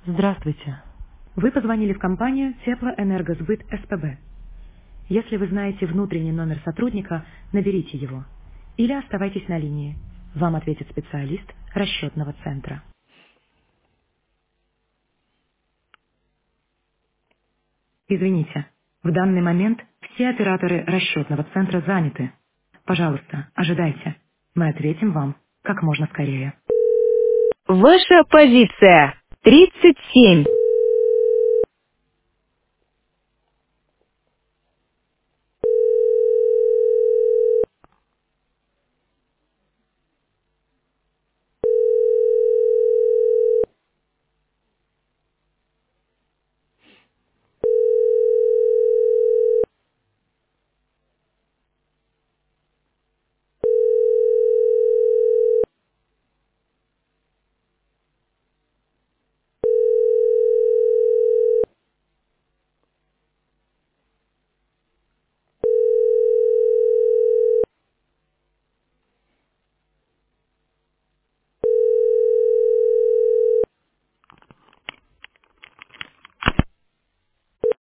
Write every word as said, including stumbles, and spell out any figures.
Здравствуйте. Вы позвонили в компанию Теплоэнергосбыт СПБ. Если вы знаете внутренний номер сотрудника, наберите его. Или оставайтесь на линии. Вам ответит специалист расчетного центра. Извините, в данный момент все операторы расчетного центра заняты. Пожалуйста, ожидайте. Мы ответим вам как можно скорее. Ваша позиция тридцать семь.